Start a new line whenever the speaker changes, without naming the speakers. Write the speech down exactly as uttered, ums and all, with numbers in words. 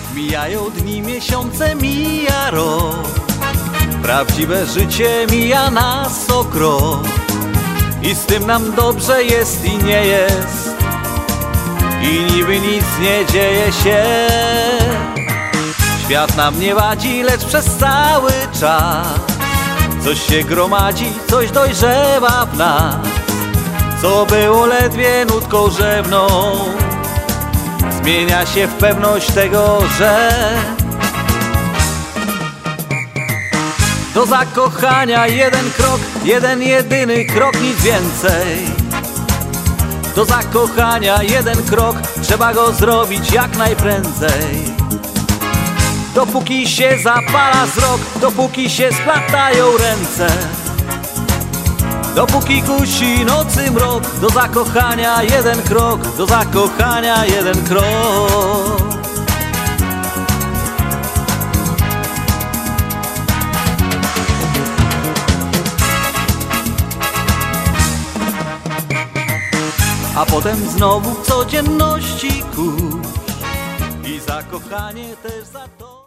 Mijają dni, miesiące, mija rok. Prawdziwe życie mija nas o krok. I z tym nam dobrze jest i nie jest. I niby nic nie dzieje się. Świat nam nie wadzi, lecz przez cały czas coś się gromadzi, coś dojrzewa w nas. Co było ledwie nutką rzewną, zmienia się w pewność tego, że do zakochania jeden krok, jeden jedyny krok, nic więcej. Do zakochania jeden krok, trzeba go zrobić jak najprędzej. Dopóki się zapala wzrok, dopóki się splatają ręce, dopóki kusi nocy mrok, do zakochania jeden krok, do zakochania jeden krok. A potem znowu w codzienności kurz i zakochanie też za to.